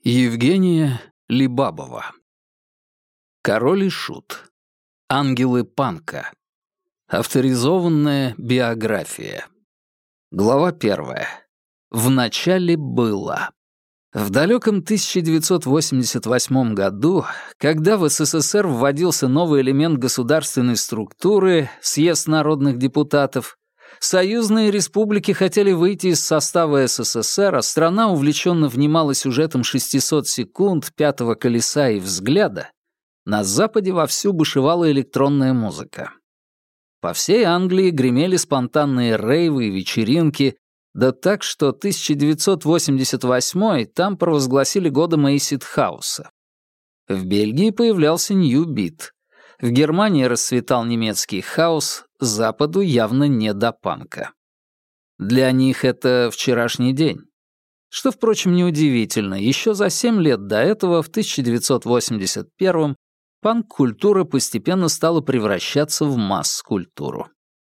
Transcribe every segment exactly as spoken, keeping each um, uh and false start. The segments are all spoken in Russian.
Евгения Либабова. Король и шут. Ангелы панка. Авторизованная биография. Глава первая. Вначале было. В далеком тысяча девятьсот восемьдесят восьмом году, когда в СССР вводился новый элемент государственной структуры — съезд народных депутатов, союзные республики хотели выйти из состава СССР, а страна увлеченно внимала сюжетом шестисот секунд, пятого колеса и взгляда, на Западе вовсю бушевала электронная музыка. По всей Англии гремели спонтанные рейвы и вечеринки, да так, что тысяча девятьсот восемьдесят восьмой там провозгласили годом эйсид-хауса. В Бельгии появлялся нью-бит. В Германии расцветал немецкий хаус, Западу явно не до панка. Для них это вчерашний день. Что, впрочем, неудивительно, еще за семь лет до этого, в тысяча девятьсот восемьдесят первом, панк-культура постепенно стала превращаться в масс-культуру.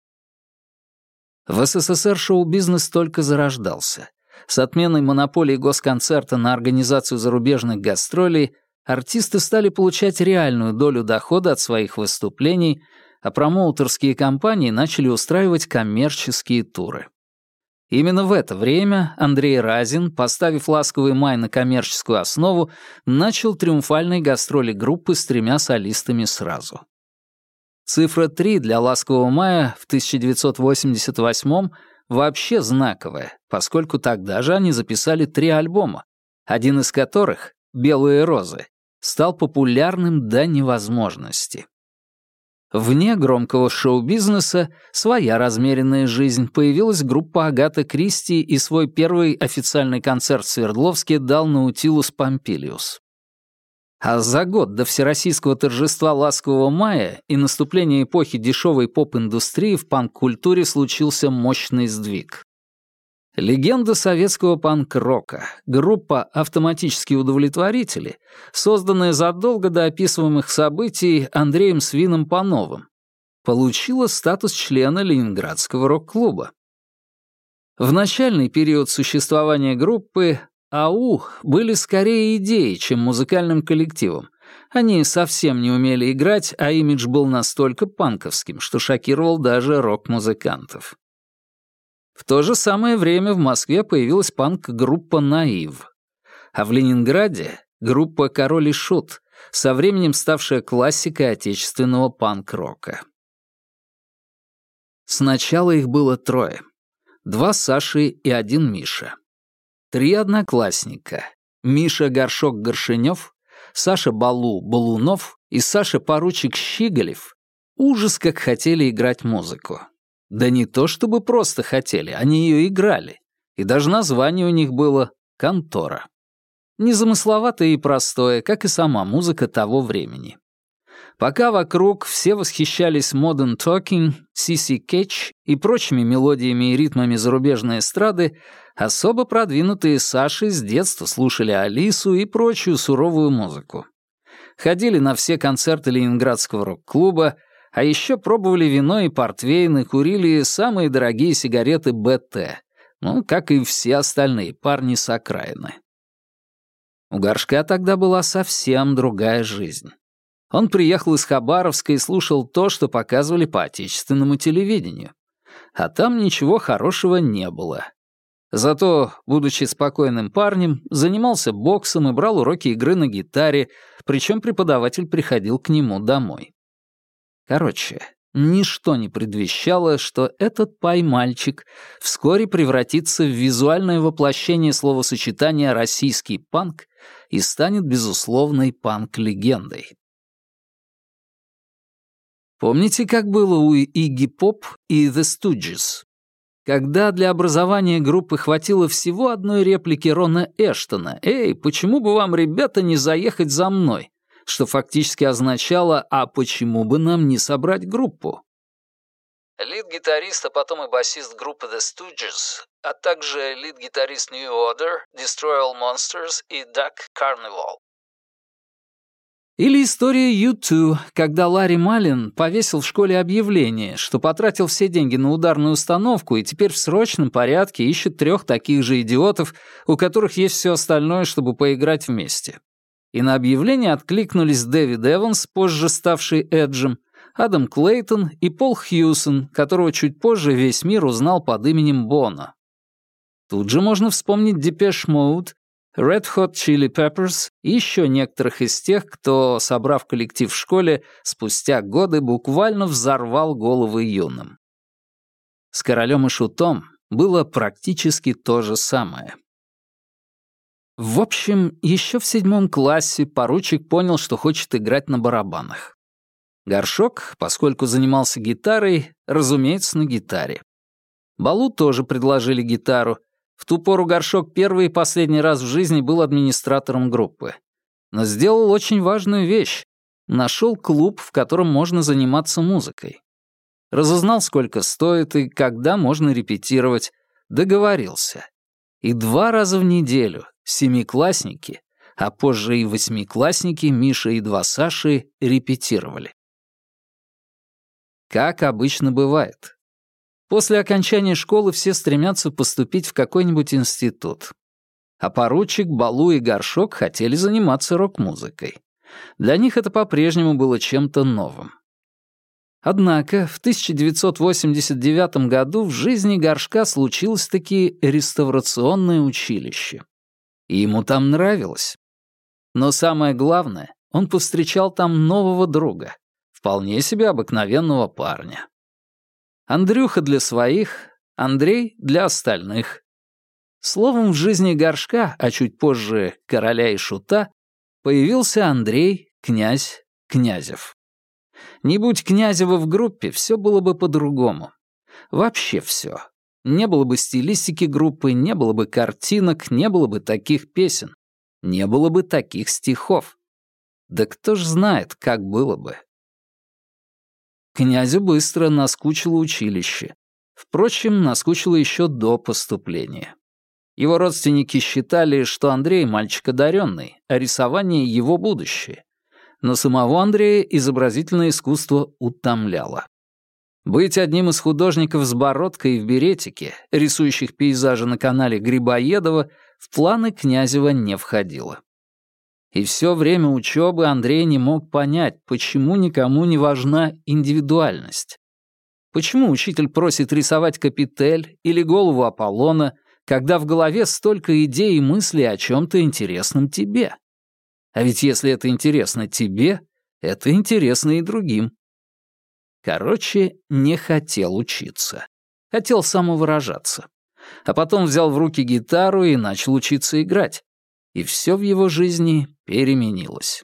В СССР шоу-бизнес только зарождался. С отменой монополии госконцерта на организацию зарубежных гастролей артисты стали получать реальную долю дохода от своих выступлений, а промоутерские компании начали устраивать коммерческие туры. Именно в это время Андрей Разин, поставив «Ласковый май» на коммерческую основу, начал триумфальные гастроли группы с тремя солистами сразу. Цифра три для «Ласкового мая» в тысяча девятьсот восемьдесят восьмом вообще знаковая, поскольку тогда же они записали три альбома, один из которых, «Белые розы», стал популярным до невозможности. Вне громкого шоу-бизнеса своя размеренная жизнь, появилась группа Агата Кристи, и свой первый официальный концерт в Свердловске дал Наутилус Помпилиус. А за год до всероссийского торжества «Ласкового мая» и наступления эпохи дешевой поп-индустрии в панк-культуре случился мощный сдвиг. Легенда советского панк-рока, группа «Автоматические удовлетворители», созданная задолго до описываемых событий Андреем Свином Пановым, получила статус члена Ленинградского рок-клуба. В начальный период существования группы АУ были скорее идеей, чем музыкальным коллективом. Они совсем не умели играть, а имидж был настолько панковским, что шокировал даже рок-музыкантов. В то же самое время в Москве появилась панк-группа «Наив», а в Ленинграде — группа «Король и шут», со временем ставшая классикой отечественного панк-рока. Сначала их было трое. Два Саши и один Миша. Три одноклассника. Миша Горшок-Горшенёв, Саша Балу-Балунов и Саша Поручик Щигалев ужас как хотели играть музыку. Да не то чтобы просто хотели, они ее играли. И даже название у них было «Контора». Незамысловатое и простое, как и сама музыка того времени. Пока вокруг все восхищались Modern Talking, си си Catch и прочими мелодиями и ритмами зарубежной эстрады, особо продвинутые Саши с детства слушали Алису и прочую суровую музыку. Ходили на все концерты Ленинградского рок-клуба, а еще пробовали вино и портвейн и курили самые дорогие сигареты БТ, ну, как и все остальные парни с окраины. У Горшка тогда была совсем другая жизнь. Он приехал из Хабаровска и слушал то, что показывали по отечественному телевидению. А там ничего хорошего не было. Зато, будучи спокойным парнем, занимался боксом и брал уроки игры на гитаре, причем преподаватель приходил к нему домой. Короче, ничто не предвещало, что этот пай-мальчик вскоре превратится в визуальное воплощение словосочетания «российский панк» и станет безусловной панк-легендой. Помните, как было у Игги Поп и The Stooges? Когда для образования группы хватило всего одной реплики Рона Эштона «Эй, почему бы вам, ребята, не заехать за мной?», что фактически означало «А почему бы нам не собрать группу?». Лид-гитарист, а потом и басист группы The Stooges, а также лид-гитарист New Order, Destroy All Monsters и Duck Carnival. Или история ю ту, когда Ларри Малин повесил в школе объявление, что потратил все деньги на ударную установку и теперь в срочном порядке ищет трех таких же идиотов, у которых есть все остальное, чтобы поиграть вместе. И на объявление откликнулись Дэвид Эванс, позже ставший Эджем, Адам Клейтон и Пол Хьюсон, которого чуть позже весь мир узнал под именем Боно. Тут же можно вспомнить Depeche Mode, Red Hot Chili Peppers и еще некоторых из тех, кто, собрав коллектив в школе, спустя годы буквально взорвал головы юным. С Королем и Шутом было практически то же самое. В общем, еще в седьмом классе поручик понял, что хочет играть на барабанах. Горшок, поскольку занимался гитарой, разумеется, на гитаре. Балу тоже предложили гитару. В ту пору Горшок первый и последний раз в жизни был администратором группы. Но сделал очень важную вещь. Нашел клуб, в котором можно заниматься музыкой. Разузнал, сколько стоит и когда можно репетировать. Договорился. И два раза в неделю семиклассники, а позже и восьмиклассники Миша и два Саши репетировали. Как обычно бывает. После окончания школы все стремятся поступить в какой-нибудь институт. А поручик, Балу и Горшок хотели заниматься рок-музыкой. Для них это по-прежнему было чем-то новым. Однако в тысяча девятьсот восемьдесят девятом году в жизни Горшка случилось-таки реставрационное училище. И ему там нравилось. Но самое главное, он повстречал там нового друга, вполне себе обыкновенного парня. Андрюха для своих, Андрей для остальных. Словом, в жизни Горшка, а чуть позже Короля и Шута, появился Андрей, князь Князев. Не будь Князева в группе, все было бы по-другому. Вообще все. Не было бы стилистики группы, не было бы картинок, не было бы таких песен, не было бы таких стихов. Да кто ж знает, как было бы. Князю быстро наскучило училище. Впрочем, наскучило еще до поступления. Его родственники считали, что Андрей мальчик одаренный, а рисование — его будущее. Но самого Андрея изобразительное искусство утомляло. Быть одним из художников с бородкой и в беретике, рисующих пейзажи на канале Грибоедова, в планы Князева не входило. И все время учебы Андрей не мог понять, почему никому не важна индивидуальность. Почему учитель просит рисовать капитель или голову Аполлона, когда в голове столько идей и мыслей о чем-то интересном тебе? А ведь если это интересно тебе, это интересно и другим. Короче, не хотел учиться. Хотел самовыражаться. А потом взял в руки гитару и начал учиться играть. И все в его жизни переменилось.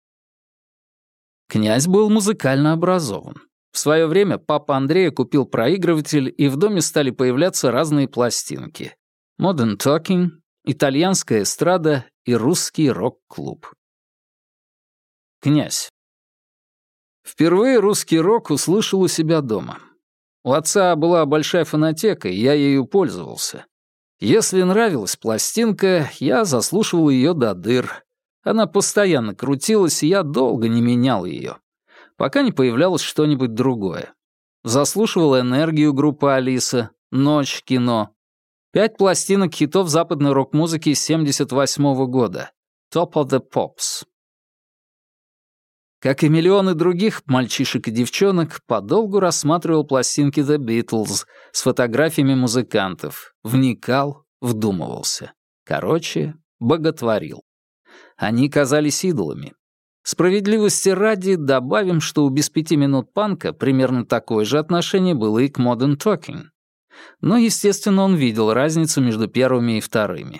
Князь был музыкально образован. В свое время папа Андрея купил проигрыватель, и в доме стали появляться разные пластинки. Modern Talking, итальянская эстрада и русский рок-клуб. Князь. Впервые русский рок услышал у себя дома. У отца была большая фонотека, и я ею пользовался. Если нравилась пластинка, я заслушивал ее до дыр. Она постоянно крутилась, и я долго не менял ее, пока не появлялось что-нибудь другое. Заслушивал «Энергию» группы «Алиса», «Ночь», кино. Пять пластинок хитов западной рок-музыки семьдесят восьмого года. Top of the Pops. Как и миллионы других мальчишек и девчонок, подолгу рассматривал пластинки The Beatles с фотографиями музыкантов, вникал, вдумывался. Короче, боготворил. Они казались идолами. Справедливости ради добавим, что у «Без пяти минут панка» примерно такое же отношение было и к Modern Talking. Но, естественно, он видел разницу между первыми и вторыми.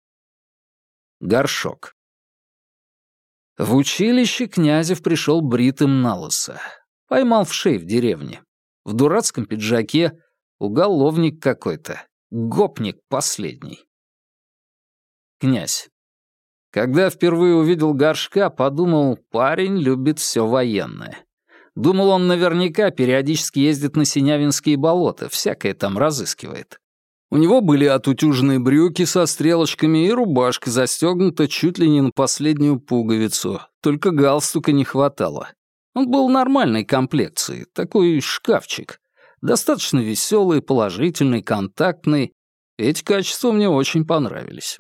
Горшок. В училище Князев пришел бритым налысо. Поймал в шей в деревне. В дурацком пиджаке, уголовник какой-то, гопник последний. Князь. Когда впервые увидел Горшка, подумал, парень любит все военное. Думал, он наверняка периодически ездит на Синявинские болота, всякое там разыскивает. У него были отутюженные брюки со стрелочками и рубашка застегнута чуть ли не на последнюю пуговицу, только галстука не хватало. Он был нормальной комплекции, такой шкафчик. Достаточно веселый, положительный, контактный. Эти качества мне очень понравились.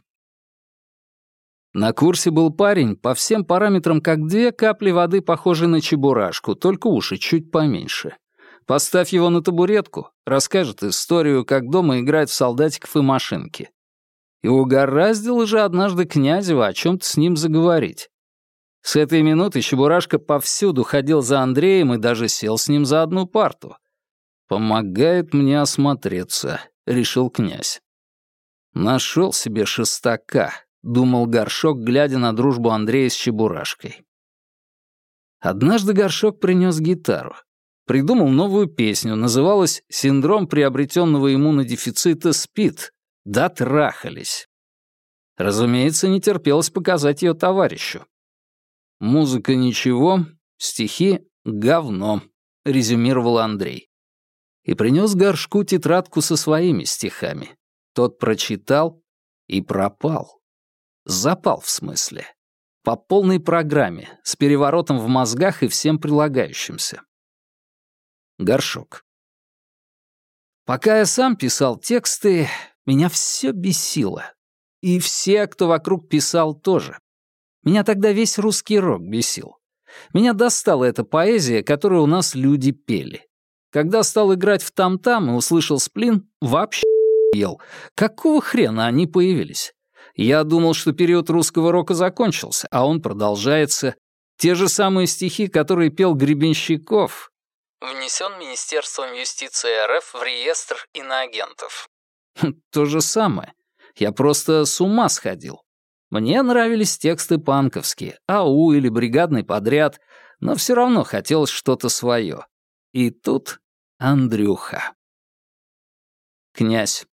На курсе был парень, по всем параметрам как две капли воды, похожий на чебурашку, только уши чуть поменьше. Поставь его на табуретку, расскажет историю, как дома играет в солдатиков и машинки. И угораздило же однажды Князева о чем-то с ним заговорить. С этой минуты Чебурашка повсюду ходил за Андреем и даже сел с ним за одну парту. «Помогает мне осмотреться», — решил князь. «Нашел себе шестака», — думал Горшок, глядя на дружбу Андрея с Чебурашкой. Однажды Горшок принес гитару. Придумал новую песню, называлась «Синдром приобретенного иммунодефицита СПИД». Дотрахались. Разумеется, не терпелось показать ее товарищу. «Музыка ничего, стихи — говно», — резюмировал Андрей. И принес Горшку тетрадку со своими стихами. Тот прочитал и пропал. Запал, в смысле. По полной программе, с переворотом в мозгах и всем прилагающимся. Горшок. Пока я сам писал тексты, меня все бесило. И все, кто вокруг писал, тоже. Меня тогда весь русский рок бесил. Меня достала эта поэзия, которую у нас люди пели. Когда стал играть в там-там и услышал сплин, вообще ел. Какого хрена они появились? Я думал, что период русского рока закончился, а он продолжается. Те же самые стихи, которые пел Гребенщиков. Внесен Министерством юстиции РФ в реестр иноагентов. То же самое. Я просто с ума сходил. Мне нравились тексты панковские, АУ или бригадный подряд, но все равно хотелось что-то свое. И тут Андрюха. Князь.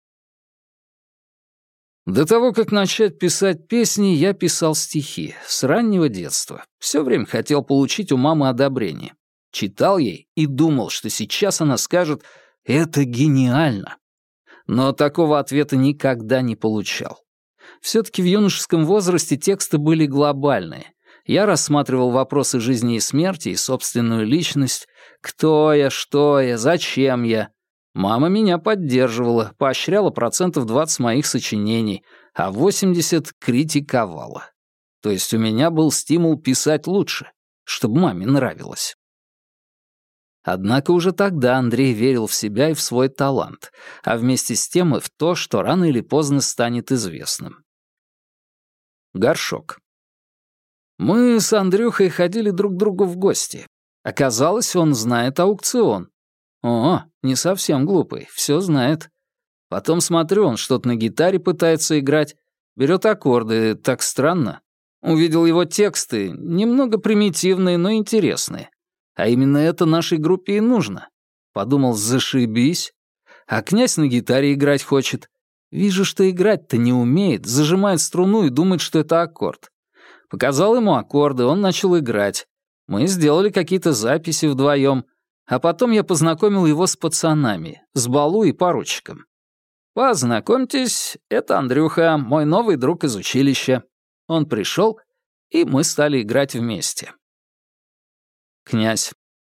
До того, как начать писать песни, я писал стихи. С раннего детства. Все время хотел получить у мамы одобрение. Читал ей и думал, что сейчас она скажет «это гениально». Но такого ответа никогда не получал. Все-таки в юношеском возрасте тексты были глобальные. Я рассматривал вопросы жизни и смерти и собственную личность. Кто я, что я, зачем я. Мама меня поддерживала, поощряла процентов двадцать моих сочинений, а восемьдесят критиковала. То есть у меня был стимул писать лучше, чтобы маме нравилось. Однако уже тогда Андрей верил в себя и в свой талант, а вместе с тем и в то, что рано или поздно станет известным. Горшок. Мы с Андрюхой ходили друг к другу в гости. Оказалось, он знает аукцион. О, не совсем глупый, все знает. Потом смотрю, он что-то на гитаре пытается играть, берет аккорды, так странно. Увидел его тексты, немного примитивные, но интересные. А именно это нашей группе и нужно. Подумал, зашибись. А князь на гитаре играть хочет. Вижу, что играть-то не умеет, зажимает струну и думает, что это аккорд. Показал ему аккорды, он начал играть. Мы сделали какие-то записи вдвоем, а потом я познакомил его с пацанами, с Балу и поручиком. Познакомьтесь, это Андрюха, мой новый друг из училища. Он пришел, и мы стали играть вместе. Князь.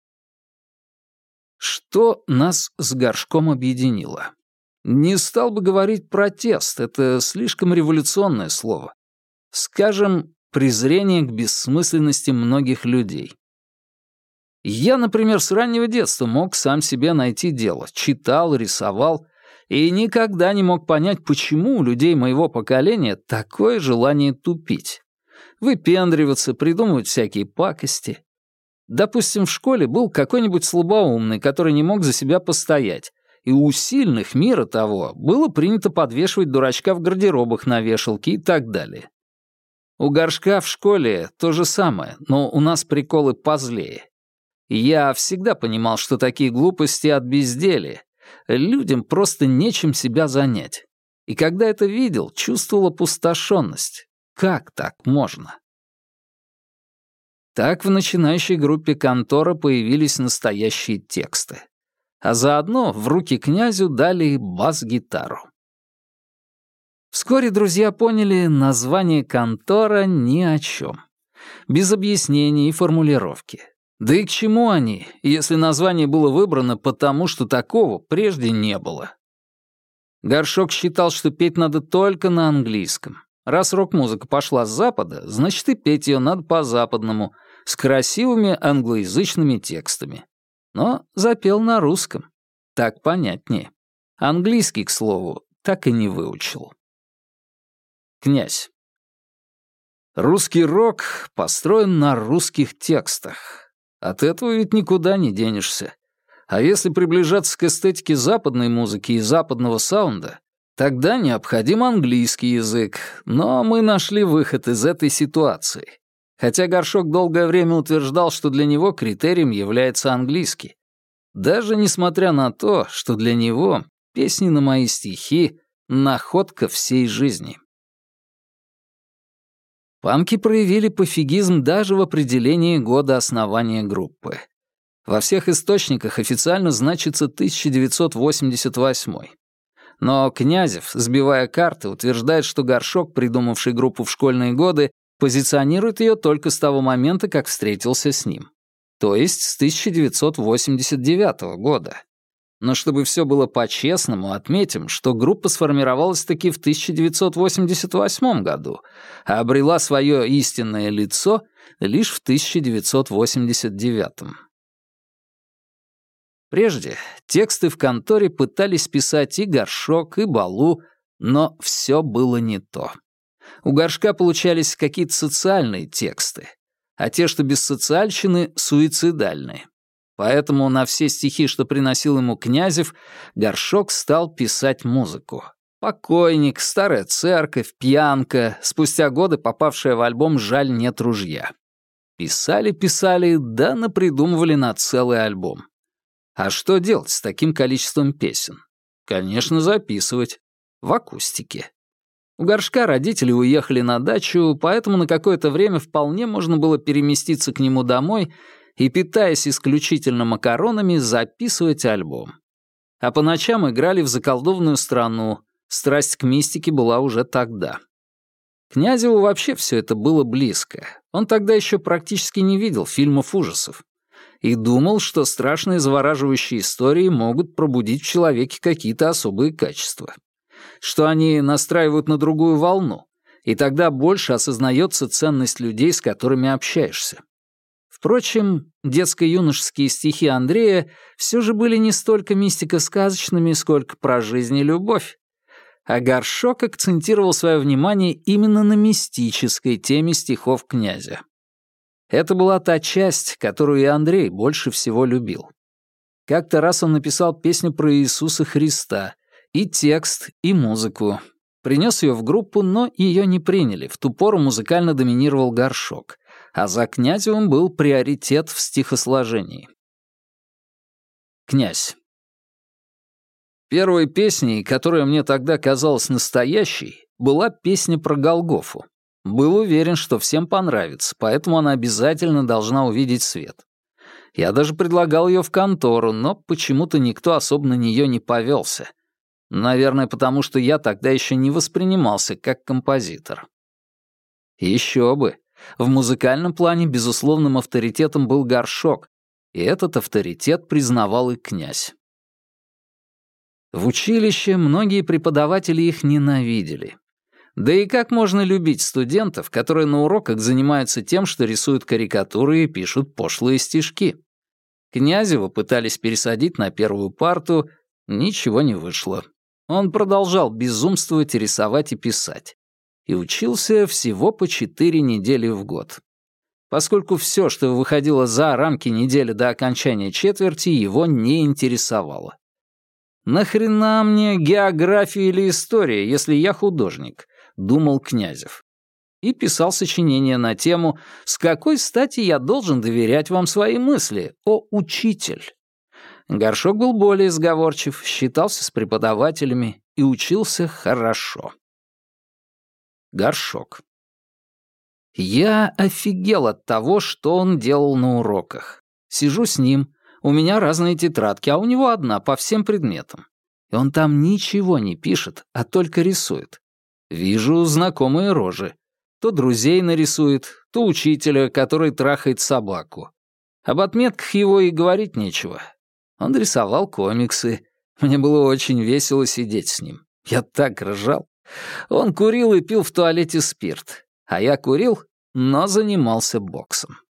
Что нас с Горшком объединило? Не стал бы говорить протест, это слишком революционное слово. Скажем, презрение к бессмысленности многих людей. Я, например, с раннего детства мог сам себе найти дело, читал, рисовал, и никогда не мог понять, почему у людей моего поколения такое желание тупить. Выпендриваться, придумывать всякие пакости. Допустим, в школе был какой-нибудь слабоумный, который не мог за себя постоять, и у сильных мира того было принято подвешивать дурачка в гардеробах на вешалке и так далее. У Горшка в школе то же самое, но у нас приколы позлее. Я всегда понимал, что такие глупости от безделия. Людям просто нечем себя занять. И когда это видел, чувствовал опустошенность. Как так можно? Так в начинающей группе «Контора» появились настоящие тексты. А заодно в руки князю дали бас-гитару. Вскоре друзья поняли, название контора ни о чем. Без объяснений и формулировки. Да и к чему они, если название было выбрано потому, что такого прежде не было? Горшок считал, что петь надо только на английском. Раз рок-музыка пошла с Запада, значит и петь ее надо по-западному, с красивыми англоязычными текстами. Но запел на русском. Так понятнее. Английский, к слову, так и не выучил. Князь. Русский рок построен на русских текстах. От этого ведь никуда не денешься. А если приближаться к эстетике западной музыки и западного саунда, тогда необходим английский язык. Но мы нашли выход из этой ситуации. Хотя Горшок долгое время утверждал, что для него критерием является английский. Даже несмотря на то, что для него песни на мои стихи — находка всей жизни. Панки проявили пофигизм даже в определении года основания группы. Во всех источниках официально значится тысяча девятьсот восемьдесят восьмой. Но Князев, сбивая карты, утверждает, что Горшок, придумавший группу в школьные годы, позиционирует ее только с того момента, как встретился с ним. То есть с тысяча девятьсот восемьдесят девятого года. Но чтобы все было по-честному, отметим, что группа сформировалась таки в тысяча девятьсот восемьдесят восьмом году, а обрела свое истинное лицо лишь в тысяча девятьсот восемьдесят девятом. Прежде тексты в конторе пытались писать и Горшок, и Балу, но все было не то. У Горшка получались какие-то социальные тексты, а те, что без социальщины, суицидальные. Поэтому на все стихи, что приносил ему Князев, Горшок стал писать музыку. «Покойник», «Старая церковь», «Пьянка», спустя годы попавшая в альбом «Жаль, нет ружья». Писали-писали, да напридумывали на целый альбом. А что делать с таким количеством песен? Конечно, записывать. В акустике. У Горшка родители уехали на дачу, поэтому на какое-то время вполне можно было переместиться к нему домой и, питаясь исключительно макаронами, записывать альбом. А по ночам играли в заколдованную страну, страсть к мистике была уже тогда. Князеву вообще все это было близко. Он тогда еще практически не видел фильмов ужасов. И думал, что страшные завораживающие истории могут пробудить в человеке какие-то особые качества. Что они настраивают на другую волну, и тогда больше осознается ценность людей, с которыми общаешься. Впрочем, детско-юношеские стихи Андрея все же были не столько мистико-сказочными, сколько про жизнь и любовь. А Горшок акцентировал свое внимание именно на мистической теме стихов князя. Это была та часть, которую и Андрей больше всего любил. Как-то раз он написал песню про Иисуса Христа, и текст, и музыку. Принес ее в группу, но ее не приняли, в ту пору музыкально доминировал Горшок, а за Князевым был приоритет в стихосложении. Князь. Первой песней, которая мне тогда казалась настоящей, была песня про Голгофу. Был уверен, что всем понравится, поэтому она обязательно должна увидеть свет. Я даже предлагал ее в контору, но почему-то никто особо на нее не повелся. Наверное, потому что я тогда еще не воспринимался как композитор. Еще бы. В музыкальном плане безусловным авторитетом был Горшок, и этот авторитет признавал и Князь. В училище многие преподаватели их ненавидели. Да и как можно любить студентов, которые на уроках занимаются тем, что рисуют карикатуры и пишут пошлые стишки? Князева пытались пересадить на первую парту, ничего не вышло. Он продолжал безумствовать, рисовать и писать. И учился всего по четыре недели в год. Поскольку все, что выходило за рамки недели до окончания четверти, его не интересовало. «Нахрена мне география или история, если я художник?» — думал Князев. И писал сочинение на тему «С какой стати я должен доверять вам свои мысли, о учитель?». Горшок был более сговорчив, считался с преподавателями и учился хорошо. Горшок. Я офигел от того, что он делал на уроках. Сижу с ним, у меня разные тетрадки, а у него одна по всем предметам. И он там ничего не пишет, а только рисует. Вижу знакомые рожи. То друзей нарисует, то учителя, который трахает собаку. Об отметках его и говорить нечего. Он рисовал комиксы. Мне было очень весело сидеть с ним. Я так ржал. Он курил и пил в туалете спирт. А я курил, но занимался боксом.